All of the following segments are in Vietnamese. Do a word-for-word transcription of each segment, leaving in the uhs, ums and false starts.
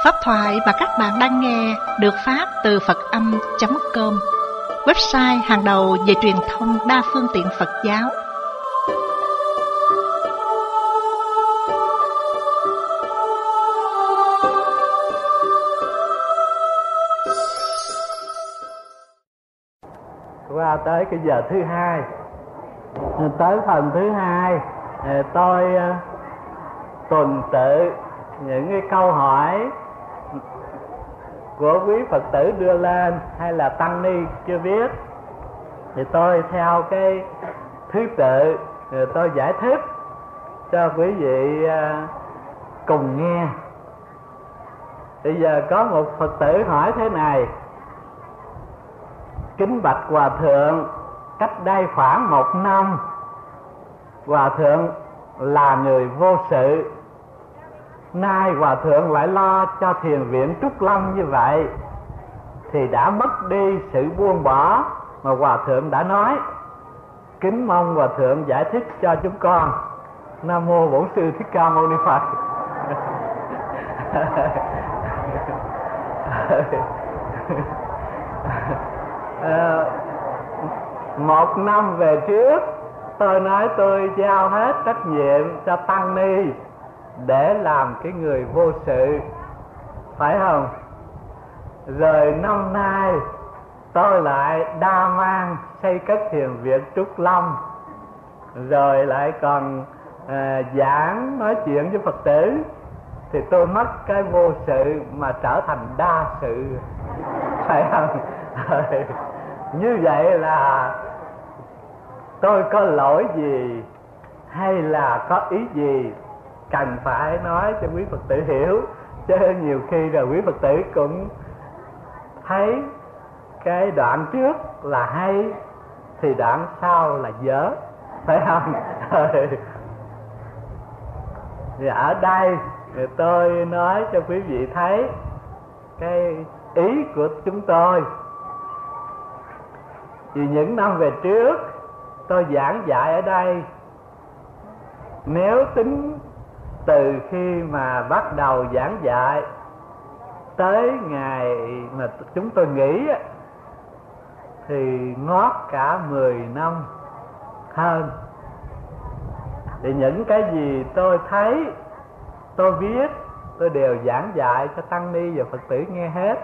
Pháp thoại mà các bạn đang nghe được phát từ Phật Âm chấm com, website hàng đầu về truyền thông đa phương tiện Phật giáo. Qua tới cái giờ thứ hai, tới phần thứ hai, tôi tuần tự những cái câu hỏi của quý Phật tử đưa lên hay là tăng ni chưa biết, thì tôi theo cái thứ tự tôi giải thích cho quý vị cùng nghe. Bây giờ có một Phật tử hỏi thế này: kính bạch Hòa Thượng, cách đây khoảng một năm, Hòa Thượng là người vô sự, nay Hòa Thượng lại lo cho thiền viện Trúc Lâm như vậy, thì đã mất đi sự buông bỏ mà Hòa Thượng đã nói. Kính mong Hòa Thượng giải thích cho chúng con. Nam mô Bổn Sư Thích Ca Mâu Ni Phật. à, một năm về trước, tôi nói tôi giao hết trách nhiệm cho tăng ni để làm cái người vô sự, phải không? Rồi năm nay tôi lại đa mang xây cất thiền viện Trúc Lâm, rồi lại còn à, giảng nói chuyện với Phật tử, thì tôi mất cái vô sự mà trở thành đa sự, phải không? Như vậy là tôi có lỗi gì hay là có ý gì cần phải nói cho quý Phật tử hiểu, chứ nhiều khi rồi quý Phật tử cũng thấy cái đoạn trước là hay thì đoạn sau là dở, phải không? Thì ở đây thì tôi nói cho quý vị thấy cái ý của chúng tôi. Vì những năm về trước tôi giảng dạy ở đây, nếu tính từ khi mà bắt đầu giảng dạy tới ngày mà chúng tôi nghỉ thì ngót cả mười năm hơn. Thì những cái gì tôi thấy, tôi biết, tôi đều giảng dạy cho tăng ni và Phật tử nghe hết.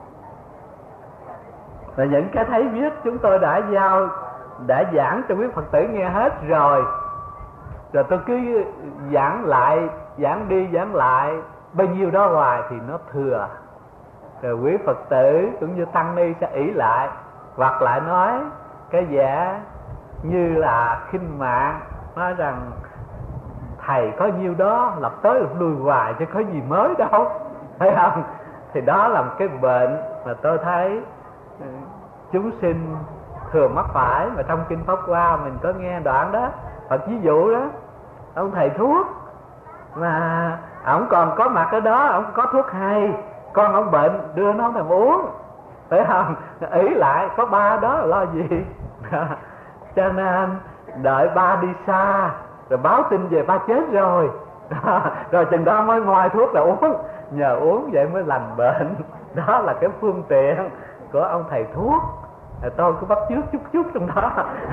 Và những cái thấy biết chúng tôi đã giao, đã giảng cho quý Phật tử nghe hết rồi. Rồi tôi cứ giảng lại, giảng đi giảng lại, bao nhiêu đó hoài thì nó thừa. Rồi quý Phật tử cũng như tăng ni sẽ ỷ lại, hoặc lại nói cái vẻ như là khinh mạng, nói rằng thầy có nhiêu đó, lập tới lập lui hoài chứ có gì mới đâu, thấy không? Thì đó là một cái bệnh mà tôi thấy chúng sinh thường mắc phải. Mà trong Kinh Pháp Hoa mình có nghe đoạn đó, Phật ví dụ đó, ông thầy thuốc mà ổng còn có mặt ở đó, ổng có thuốc hay, con ông bệnh đưa nó mà uống, phải không? Ý lại có ba đó lo gì? Cho nên đợi ba đi xa rồi báo tin về ba chết rồi, rồi chừng đó mới moi thuốc là uống, nhờ uống vậy mới lành bệnh. Đó là cái phương tiện của ông thầy thuốc. Tôi cứ bắt chước chút chút trong đó.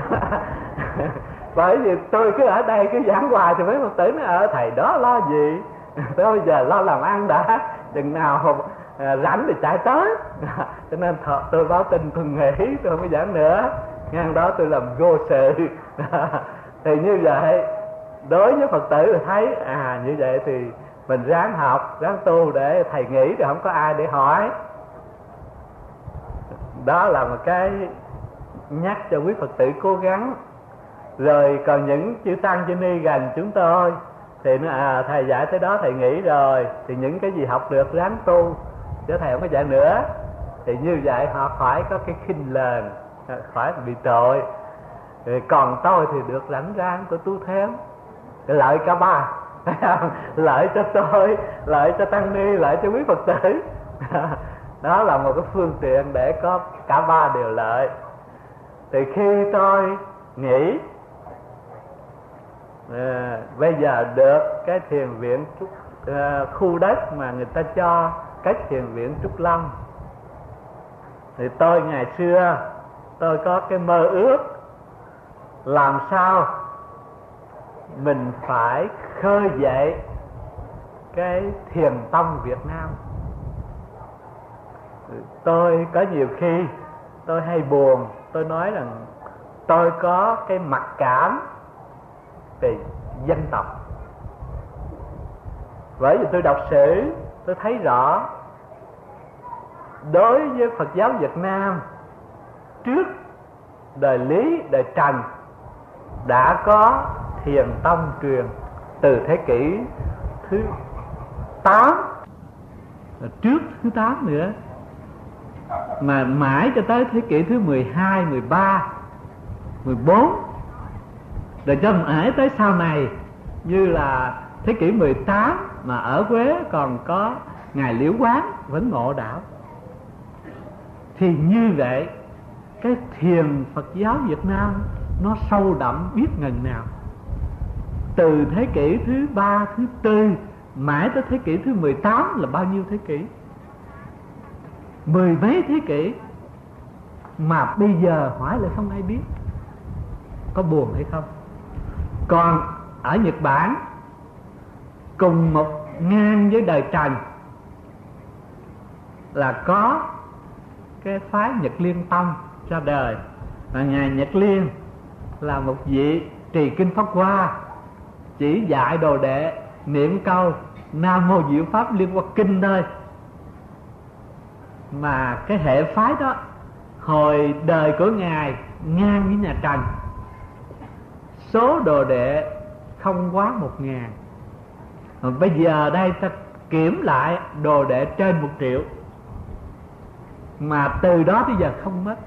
Bởi vì tôi cứ ở đây cứ giảng hoài thì mấy Phật tử nói ở thầy đó lo gì, tôi giờ lo làm ăn đã, chừng nào rảnh thì chạy tới. Cho nên tôi báo tin tôi nghỉ, tôi không có giảng nữa. Ngang đó tôi làm vô sự. Thì như vậy đối với Phật tử thì thấy à như vậy thì mình ráng học, ráng tu để thầy nghỉ thì không có ai để hỏi. Đó là một cái nhắc cho quý Phật tử cố gắng. Rồi còn những chư tăng chư ni gần chúng tôi thì nó à thầy dạy tới đó thầy nghỉ rồi, thì những cái gì học được ráng tu, chứ thầy không có dạy nữa. Thì như vậy họ khỏi có cái khinh lờn, khỏi bị tội. Thì còn tôi thì được rảnh rang tôi tu thêm, lợi cả ba. Lợi cho tôi, lợi cho tăng ni, lợi cho quý Phật tử. Đó là một cái phương tiện để có cả ba đều lợi. Thì khi tôi nghĩ à, bây giờ được cái thiền viện à, khu đất mà người ta cho cái thiền viện Trúc Lâm. Thì tôi ngày xưa tôi có cái mơ ước làm sao mình phải khơi dậy cái thiền tông Việt Nam. Tôi có nhiều khi tôi hay buồn, tôi nói rằng tôi có cái mặc cảm về dân tộc. Bởi vì tôi đọc sử, tôi thấy rõ đối với Phật giáo Việt Nam trước đời Lý, đời Trần đã có thiền tông truyền từ thế kỷ thứ tám, trước thứ tám nữa, mà mãi cho tới thế kỷ thứ mười hai, mười ba, mười bốn, rồi cho mãi tới sau này, như là thế kỷ mười tám mà ở Huế còn có ngài Liễu Quán vẫn ngộ đạo. Thì như vậy cái thiền Phật giáo Việt Nam nó sâu đậm biết ngần nào. Từ thế kỷ thứ ba, thứ tư mãi tới thế kỷ thứ mười tám là bao nhiêu thế kỷ? Mười mấy thế kỷ mà bây giờ hỏi lại không ai biết. Có buồn hay không? Còn ở Nhật Bản cùng một ngang với đời Trần là có cái phái Nhật Liên Tông ra đời. Và ngài Nhật Liên là một vị trì kinh Pháp Hoa, chỉ dạy đồ đệ niệm câu Nam Mô Diệu Pháp Liên Hoa Kinh thôi. Mà cái hệ phái đó hồi đời của ngài ngang với nhà Trần, số đồ đệ không quá một ngàn. Mà bây giờ đây ta kiểm lại đồ đệ trên một triệu, mà từ đó tới giờ không mất.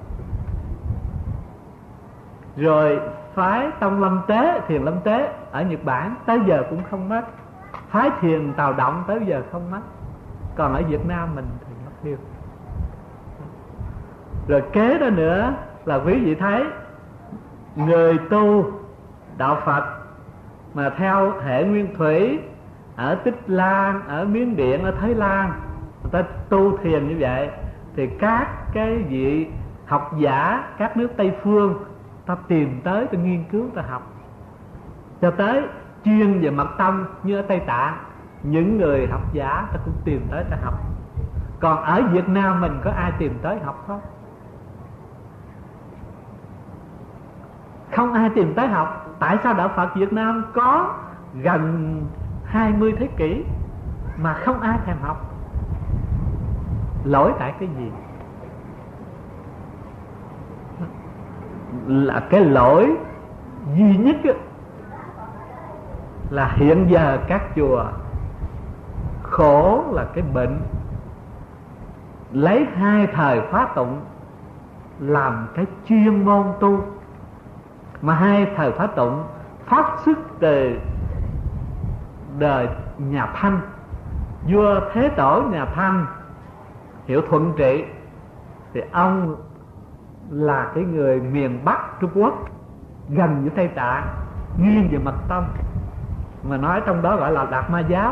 Rồi phái Tông Lâm Tế, thiền Lâm Tế ở Nhật Bản tới giờ cũng không mất. Phái thiền Tào Động tới giờ không mất. Còn ở Việt Nam mình thì mất tiêu. Rồi kế đó nữa là quý vị thấy người tu đạo Phật mà theo hệ nguyên thủy ở Tích Lan, ở Miến Điện, ở Thái Lan, người ta tu thiền như vậy, thì các cái vị học giả các nước Tây Phương ta tìm tới, ta nghiên cứu, ta học, cho tới chuyên về mật tông như ở Tây Tạng, những người học giả ta cũng tìm tới ta học. Còn ở Việt Nam mình có ai tìm tới học không? Không ai tìm tới học. Tại sao đạo Phật Việt Nam có gần hai mươi thế kỷ mà không ai thèm học? Lỗi tại cái gì? Là cái lỗi duy nhất là hiện giờ các chùa khổ là cái bệnh lấy hai thời khóa tụng làm cái chuyên môn tu. Mà hai thời khóa tụng phát xuất từ đời nhà Thanh, vua Thế Tổ nhà Thanh hiệu Thuận Trị. Thì ông là cái người miền Bắc Trung Quốc, gần với Tây Tạng, nghiêng về mật tông, mà nói trong đó gọi là Đạt Ma giáo.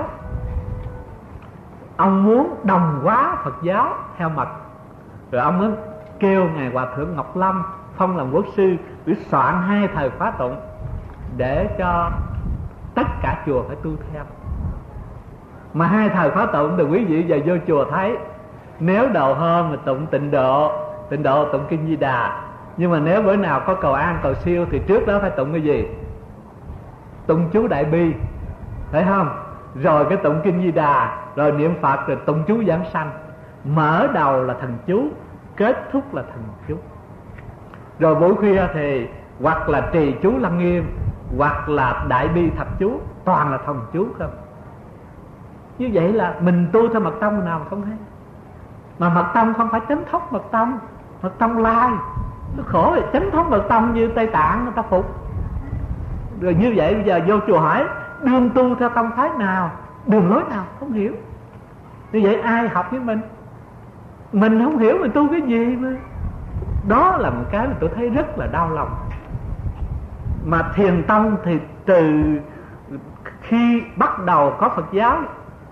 Ông muốn đồng hóa Phật giáo theo mật, rồi ông mới kêu ngài Hòa Thượng Ngọc Lâm phong làm quốc sư để soạn hai thời khóa tụng để cho tất cả chùa phải tu theo. Mà hai thời khóa tụng thì quý vị giờ vô chùa thấy, nếu đầu hôm mà tụng Tịnh Độ, Tịnh Độ tụng Kinh Di Đà. Nhưng mà nếu bữa nào có cầu an cầu siêu thì trước đó phải tụng cái gì? Tụng chú Đại Bi, phải không? Rồi cái tụng Kinh Di Đà, rồi niệm Phật, rồi tụng chú Giảng Sanh. Mở đầu là thần chú, kết thúc là thần chú. Rồi buổi khuya thì hoặc là trì chú Lăng Nghiêm, hoặc là Đại Bi Thập Chú, toàn là thần chú không. Như vậy là mình tu theo mật tông nào mà không hay. Mà mật tông không phải chánh thống mật tông, mật tông lai. Nó khổ rồi, chánh thống mật tông như Tây Tạng người ta phục. Rồi như vậy bây giờ vô chùa hỏi đương tu theo tông phái nào, đường lối nào, không hiểu. Như vậy ai học với mình? Mình không hiểu mình tu cái gì mà. Đó là một cái mà tôi thấy rất là đau lòng. Mà thiền tông thì từ khi bắt đầu có Phật giáo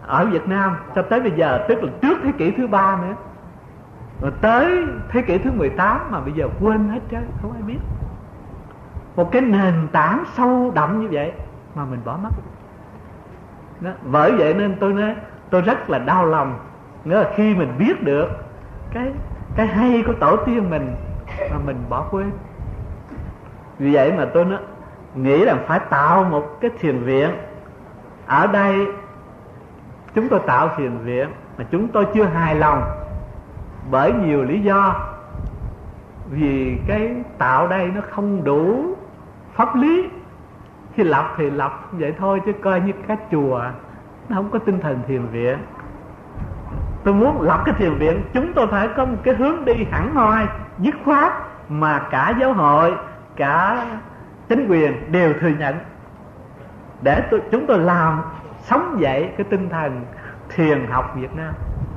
ở Việt Nam cho tới bây giờ, tức là trước thế kỷ thứ ba nữa, rồi tới thế kỷ thứ mười tám mà bây giờ quên hết trơn, không ai biết. Một cái nền tảng sâu đậm như vậy mà mình bỏ mất đó. Bởi vậy nên tôi nói tôi rất là đau lòng, nghĩa là khi mình biết được cái cái hay của tổ tiên mình mà mình bỏ quên. Vì vậy mà tôi nói, nghĩ rằng phải tạo một cái thiền viện. Ở đây chúng tôi tạo thiền viện mà chúng tôi chưa hài lòng bởi nhiều lý do. Vì cái tạo đây nó không đủ pháp lý. Khi lập thì lập vậy thôi, chứ coi như cái chùa, nó không có tinh thần thiền viện. Tôi muốn lập cái thiền viện, chúng tôi phải có một cái hướng đi hẳn hoi, dứt khoát, mà cả giáo hội, cả chính quyền đều thừa nhận, để tôi, chúng tôi làm sống dậy cái tinh thần thiền học Việt Nam.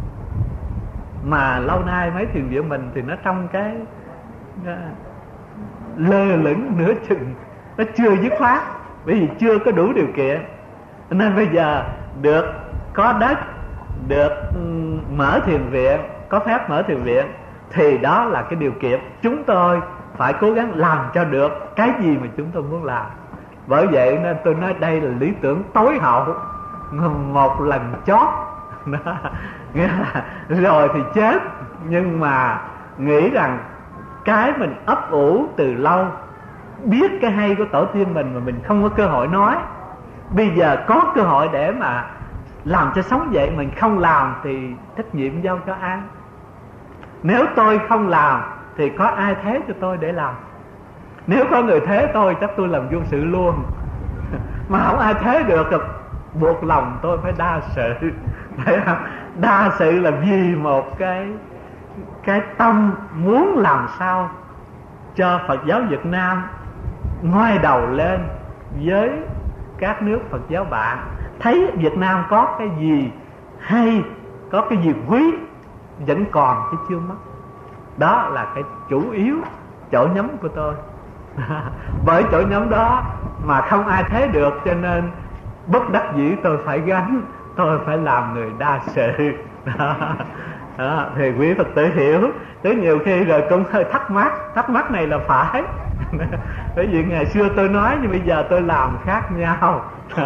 Mà lâu nay mấy thiền viện mình thì nó trong cái uh, lơ lửng nửa chừng, nó chưa dứt khoát, bởi vì chưa có đủ điều kiện. Nên bây giờ được có đất, được um, mở thiền viện, có phép mở thiền viện, thì đó là cái điều kiện. Chúng tôi phải cố gắng làm cho được cái gì mà chúng tôi muốn làm. Bởi vậy nên tôi nói đây là lý tưởng tối hậu, một lần chót. Nghĩa là rồi thì chết. Nhưng mà nghĩ rằng cái mình ấp ủ từ lâu, biết cái hay của tổ tiên mình mà mình không có cơ hội nói, bây giờ có cơ hội để mà làm cho sống dậy, mình không làm thì trách nhiệm giao cho ai? Nếu tôi không làm thì có ai thế cho tôi để làm? Nếu có người thế tôi, chắc tôi làm vô sự luôn. Mà không ai thế được, buộc lòng tôi phải đa sự. Phải không? Đa sự là vì một cái cái tâm muốn làm sao cho Phật giáo Việt Nam ngoi đầu lên với các nước Phật giáo bạn, thấy Việt Nam có cái gì hay, có cái gì quý, vẫn còn chứ chưa mất. Đó là cái chủ yếu chỗ nhắm của tôi. Bởi chỗ nhắm đó mà không ai thấy được, cho nên bất đắc dĩ tôi phải gánh, tôi phải làm người đa sự. Đó. Đó, thì quý Phật tử hiểu. Tới nhiều khi rồi cũng hơi thắc mắc, thắc mắc này là phải. Bởi vì ngày xưa tôi nói, nhưng bây giờ tôi làm khác nhau.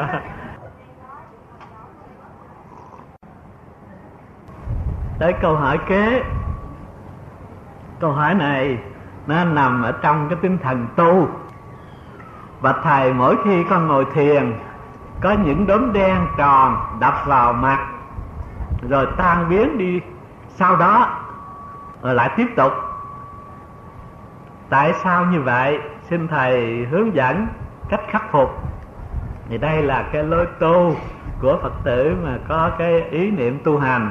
Tới câu hỏi kế. Câu hỏi này nó nằm ở trong cái tinh thần tu. Bạch Thầy, mỗi khi con ngồi thiền, có những đốm đen tròn đập vào mặt rồi tan biến đi, sau đó rồi lại tiếp tục. Tại sao như vậy? Xin Thầy hướng dẫn cách khắc phục. Thì đây là cái lối tu của Phật tử mà có cái ý niệm tu hành.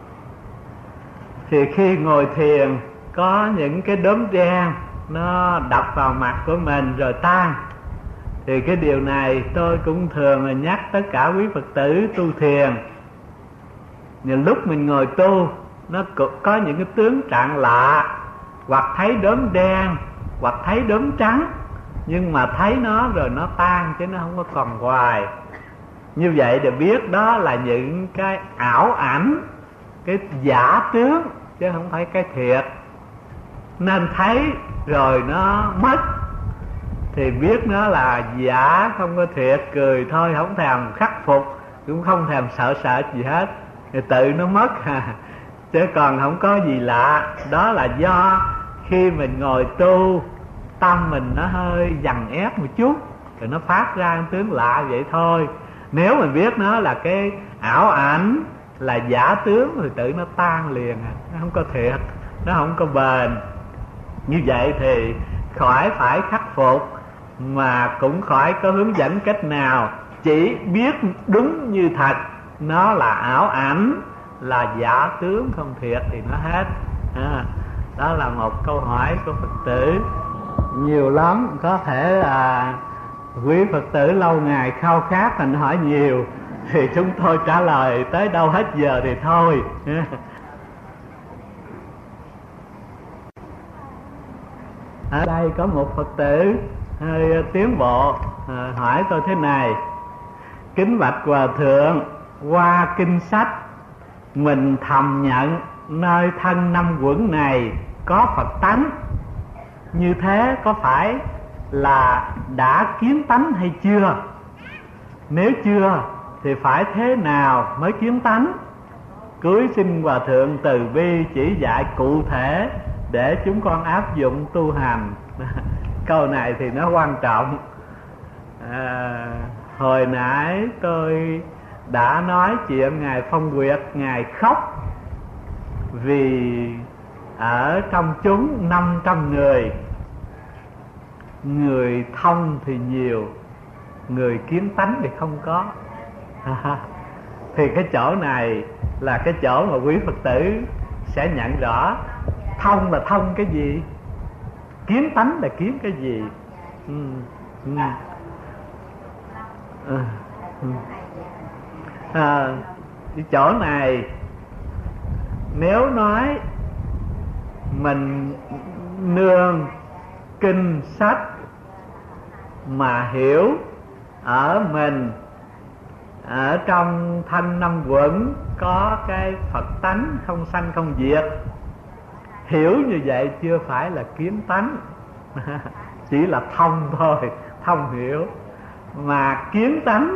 Thì khi ngồi thiền, có những cái đốm đen nó đập vào mặt của mình rồi tan. Thì cái điều này tôi cũng thường là nhắc tất cả quý Phật tử tu thiền. Nhiều lúc mình ngồi tu, nó có những cái tướng trạng lạ, hoặc thấy đốm đen, hoặc thấy đốm trắng, nhưng mà thấy nó rồi nó tan chứ nó không có còn hoài. Như vậy để biết đó là những cái ảo ảnh, cái giả tướng, chứ không phải cái thiệt. Nên thấy rồi nó mất thì biết nó là giả, không có thiệt, cười thôi, không thèm khắc phục, cũng không thèm sợ sợ gì hết, thì tự nó mất à. Chứ còn không có gì lạ. Đó là do khi mình ngồi tu, tâm mình nó hơi dằn ép một chút, rồi nó phát ra một tướng lạ vậy thôi. Nếu mình biết nó là cái ảo ảnh, là giả tướng, thì tự nó tan liền à. Nó không có thiệt, nó không có bền. Như vậy thì khỏi phải khắc phục, mà cũng khỏi có hướng dẫn cách nào. Chỉ biết đúng như thật, nó là ảo ảnh, là giả tướng, không thiệt thì nó hết à. Đó là một câu hỏi của Phật tử. Nhiều lắm, có thể là quý Phật tử lâu ngày khao khát thành hỏi nhiều, thì chúng tôi trả lời tới đâu hết giờ thì thôi. Ở đây có một Phật tử hơi tiến bộ, à, hỏi tôi thế này: kính bạch Hòa Thượng, qua kinh sách mình thầm nhận nơi thân năm uẩn này có Phật tánh. Như thế có phải là đã kiến tánh hay chưa? Nếu chưa thì phải thế nào mới kiến tánh? Cưới xin Hòa Thượng từ bi chỉ dạy cụ thể để chúng con áp dụng tu hành. Câu này thì nó quan trọng. à, Hồi nãy tôi đã nói chuyện Ngài Phong Nguyệt, Ngài khóc vì ở trong chúng năm trăm người, người thông thì nhiều, người kiến tánh thì không có. Thì cái chỗ này là cái chỗ mà quý Phật tử sẽ nhận rõ thông là thông cái gì, kiến tánh là kiến cái gì. ừ. Ừ. À, ừ. À, cái chỗ này nếu nói mình nương kinh sách mà hiểu ở mình, ở trong thân năm uẩn có cái Phật tánh không sanh không diệt, hiểu như vậy chưa phải là kiến tánh. Chỉ là thông thôi, thông hiểu. Mà kiến tánh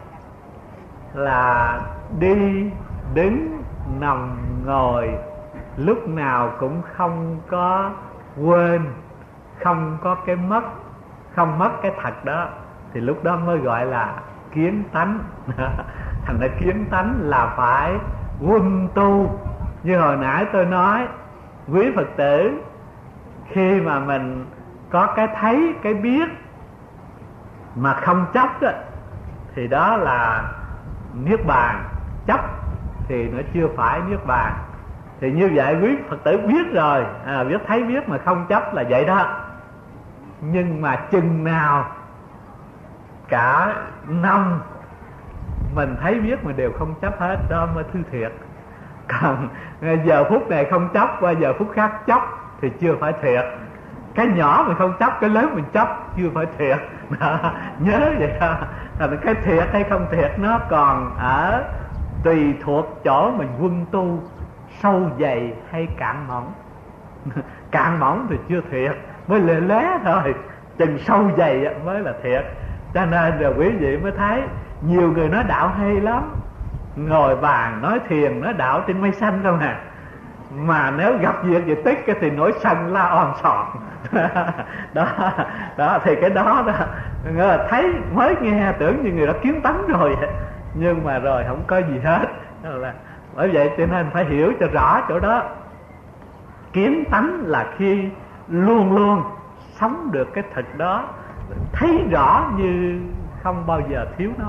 là đi đứng nằm ngồi lúc nào cũng không có quên, không có cái mất, không mất cái thật đó, thì lúc đó mới gọi là kiến tánh. Thành ra kiến tánh là phải quân tu. Như hồi nãy tôi nói, quý Phật tử khi mà mình có cái thấy, cái biết mà không chấp đó, thì đó là niết bàn. Chấp thì nó chưa phải niết bàn. Thì như vậy quý Phật tử biết rồi, à, biết thấy biết mà không chấp là vậy đó. Nhưng mà chừng nào cả năm mình thấy biết mà đều không chấp hết, đó mới thứ thiệt. Còn giờ phút này không chấp, qua giờ phút khác chấp thì chưa phải thiệt. Cái nhỏ mình không chấp, cái lớn mình chấp chưa phải thiệt. Đó, nhớ vậy đó. Cái thiệt hay không thiệt nó còn ở tùy thuộc chỗ mình quân tu sâu dày hay cạn mỏng. Cạn mỏng thì chưa thiệt, mới lê lé thôi. Chừng sâu dày mới là thiệt. Cho nên rồi quý vị mới thấy nhiều người nói đạo hay lắm, ngồi bàn nói thiền nói đạo trên mây xanh không à. Mà nếu gặp việc gì tích cái thì nổi sân la on sòn. Đó, đó thì cái đó đó thấy mới nghe tưởng như người đó kiến tánh rồi, nhưng mà rồi không có gì hết. Là bởi vậy cho nên phải hiểu cho rõ chỗ đó. Kiến tánh là khi luôn luôn sống được cái thực đó, thấy rõ như không bao giờ thiếu nó.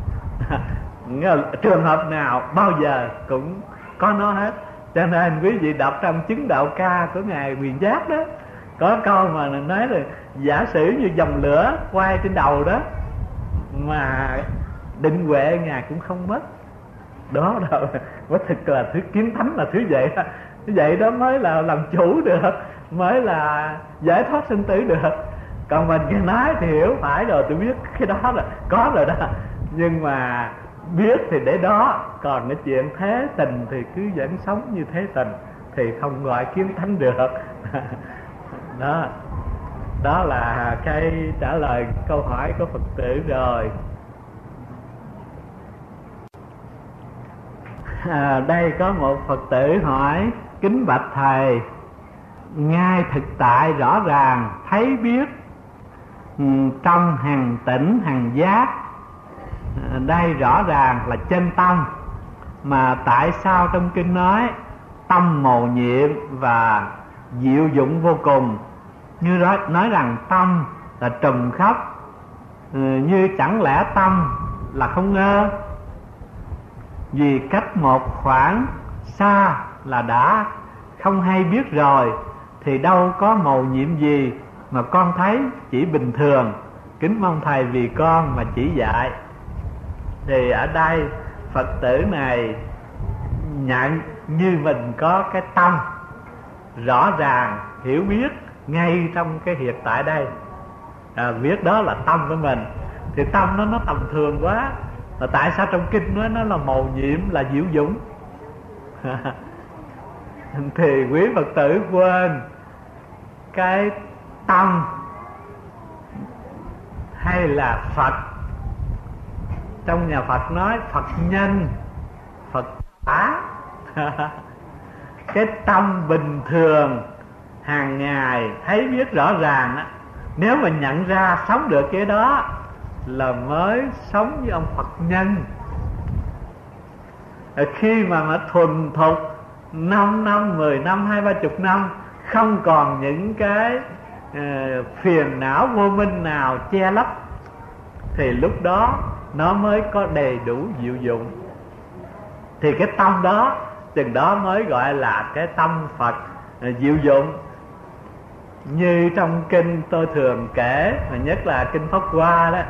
Trường hợp nào bao giờ cũng có nó hết. Cho nên quý vị đọc trong Chứng Đạo Ca của Ngài Quyền Giác đó, có câu mà nói là giả sử như dòng lửa quay trên đầu đó, mà định huệ Ngài cũng không mất. Đó đâu, quả thực là thứ kiến thánh là thứ vậy đó. Thứ vậy đó mới là làm chủ được, mới là giải thoát sinh tử được. Còn mình nghe nói thì hiểu phải rồi, tôi biết cái đó là có rồi đó. Nhưng mà biết thì để đó, còn cái chuyện thế tình thì cứ vẫn sống như thế tình, thì không gọi kiến thánh được. Đó, đó là cái trả lời câu hỏi của Phật tử rồi. À, đây có một Phật tử hỏi: kính bạch thầy, ngay thực tại rõ ràng thấy biết trong hằng tỉnh hằng giác, đây rõ ràng là chân tâm, mà tại sao trong kinh nói tâm mầu nhiệm và diệu dụng vô cùng, như đó nói rằng tâm là trùm khắp, như chẳng lẽ tâm là không ngơ, vì cách một khoảng xa là đã không hay biết rồi, thì đâu có mầu nhiệm gì mà con thấy chỉ bình thường, kính mong thầy vì con mà chỉ dạy. Thì ở đây Phật tử này nhận như mình có cái tâm rõ ràng hiểu biết ngay trong cái hiện tại đây, à, biết đó là tâm của mình. Thì tâm nó nó tầm thường quá, Là tại sao trong kinh nói nó là mầu nhiệm, là diệu dũng? Thì quý Phật tử quên cái tâm hay là Phật. Trong nhà Phật nói Phật nhân, Phật quả. Cái tâm bình thường hàng ngày thấy biết rõ ràng á, nếu mà nhận ra sống được cái đó là mới sống với ông Phật nhân. Khi mà mà thuần thục năm năm, mười năm, hai ba chục năm, không còn những cái uh, phiền não vô minh nào che lấp, thì lúc đó nó mới có đầy đủ diệu dụng. Thì cái tâm đó, chừng đó mới gọi là cái tâm Phật uh, diệu dụng. Như trong kinh tôi thường kể, mà nhất là kinh Pháp Hoa đó,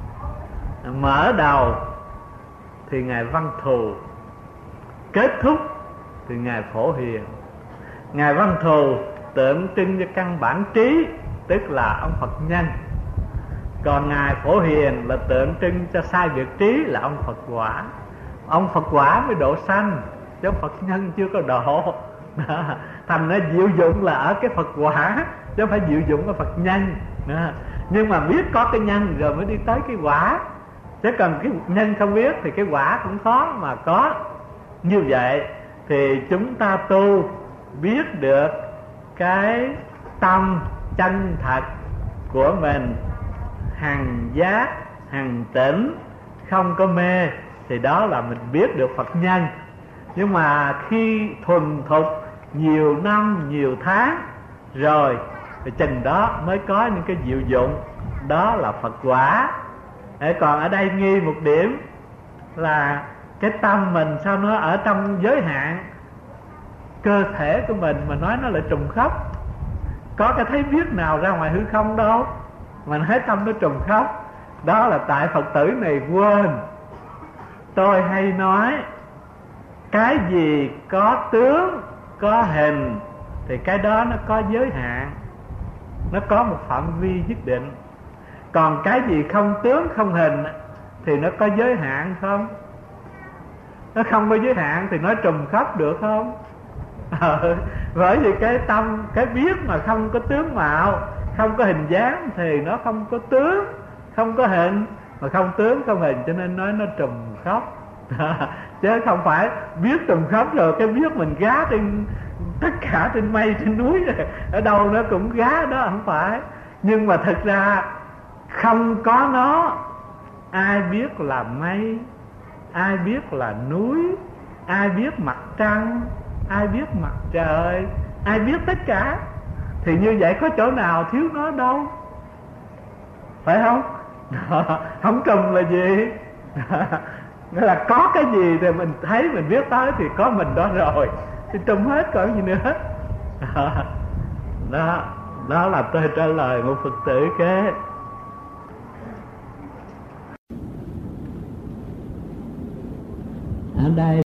mở đầu thì Ngài Văn Thù, kết thúc thì Ngài Phổ Hiền. Ngài Văn Thù tượng trưng cho căn bản trí, tức là ông Phật nhân. Còn Ngài Phổ Hiền là tượng trưng cho sai biệt trí, là ông Phật quả. Ông Phật quả mới độ sanh, chứ Phật nhân chưa có độ. Thành ra diệu dụng là ở cái Phật quả, chứ không phải diệu dụng ở Phật nhân. Nhưng mà biết có cái nhân rồi mới đi tới cái quả, chứ cần cái nhân không biết thì cái quả cũng khó mà có. Như vậy thì chúng ta tu biết được cái tâm chân thật của mình, hằng giác, hằng tỉnh, không có mê, thì đó là mình biết được Phật nhân. Nhưng mà khi thuần thục nhiều năm, nhiều tháng rồi, thì chừng đó mới có những cái diệu dụng, đó là Phật quả. Còn ở đây nghi một điểm là cái tâm mình sao nó ở trong giới hạn cơ thể của mình mà nói nó lại trùng khớp. Có cái thấy biết nào ra ngoài hư không đâu mà nói tâm nó trùng khớp. Đó là tại Phật tử này quên. Tôi hay nói cái gì có tướng, có hình thì cái đó nó có giới hạn, nó có một phạm vi nhất định. Còn cái gì không tướng, không hình thì nó có giới hạn không? Nó không có giới hạn thì nó trùng khớp được không? Ờ, bởi vì cái tâm, cái biết mà không có tướng mạo, không có hình dáng thì nó không có tướng, không có hình. Mà không tướng, không hình cho nên nói nó trùng khớp. Chứ không phải biết trùng khớp rồi cái biết mình gá trên tất cả trên mây, trên núi rồi, ở đâu nó cũng gá đó, không phải. Nhưng mà thực ra không có nó, ai biết là mây, ai biết là núi, ai biết mặt trăng, ai biết mặt trời, ai biết tất cả. Thì như vậy có chỗ nào thiếu nó đâu, phải không? Không trùng là gì? Nghĩa là có cái gì thì mình thấy, mình biết tới thì có mình đó rồi, thì trùng hết còn gì nữa. Đó, đó là tôi trả lời một Phật tử kế. Ở đây